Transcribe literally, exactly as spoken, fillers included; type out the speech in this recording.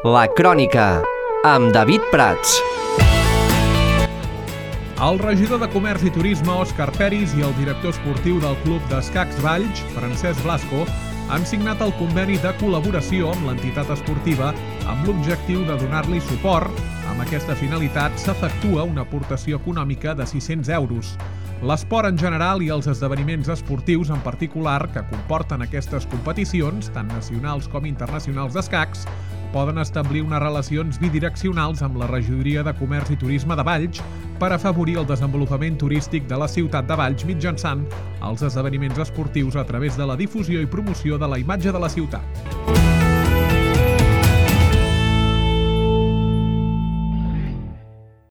La Crònica, amb David Prats. El regidor de Comerç i Turisme, Òscar Peris, i el director esportiu del Club d'Escacs Valls, Francesc Blasco, han signat el conveni de col·laboració amb l'entitat esportiva amb l'objectiu de donar-li suport. Amb aquesta finalitat s'efectua una aportació econòmica de sis-cents euros. L'esport en general i els esdeveniments esportius en particular que comporten aquestes competicions, tant nacionals com internacionals d'escacs, poden establir unes relacions bidireccionals amb la regidoria de Comerç i Turisme de Valls per afavorir el desenvolupament turístic de la ciutat de Valls mitjançant els esdeveniments esportius a través de la difusió i promoció de la imatge de la ciutat.